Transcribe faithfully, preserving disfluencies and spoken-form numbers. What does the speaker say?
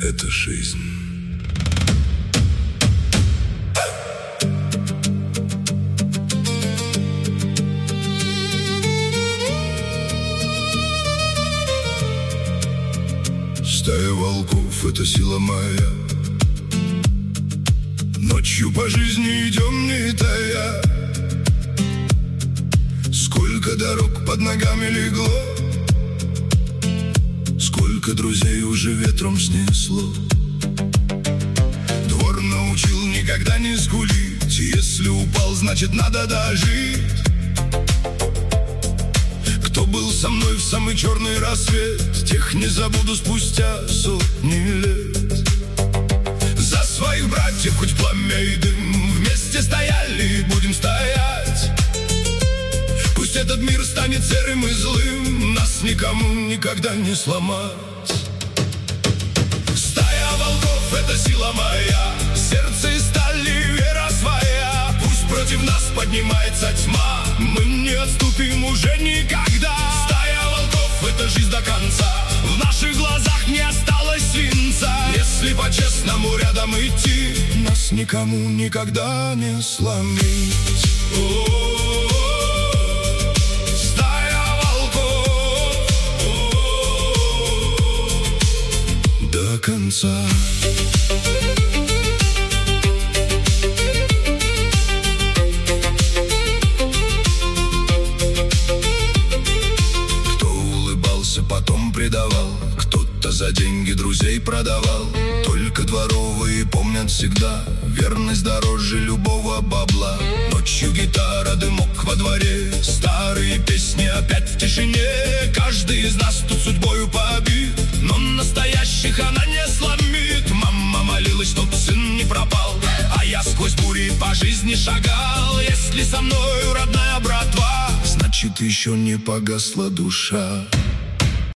это жизнь. Стая волков — это сила моя. Ночью по жизни идем, не тая. Сколько дорог под ногами легло, сколько друзей уже ветром снесло. Двор научил никогда не скулить. Если упал, значит надо дожить. Кто был со мной в самый черный рассвет, тех не забуду спустя сотни лет. За своих братьев хоть пламя и дым, вместе стояли и будем стоять. Пусть этот мир станет серым и злым, нас никому никогда не сломать. Стая волков — это сила моя, сердце из стали, вера своя. Пусть против нас поднимается тьма, мы не отступим уже никогда. Стая волков — это жизнь до конца, в наших глазах не осталось свинца. Если по-честному рядом идти, нас никому никогда не сломить. О-о-о-о. Стая волков О-о-о-о. До конца. Кто-то за деньги друзей продавал. Только дворовые помнят всегда, верность дороже любого бабла. Ночью гитара, дымок во дворе, старые песни опять в тишине. Каждый из нас тут судьбою побит, но настоящих она не сломит. Мама молилась, чтоб сын не пропал, а я сквозь бури по жизни шагал. Если со мною родная братва, значит еще не погасла душа.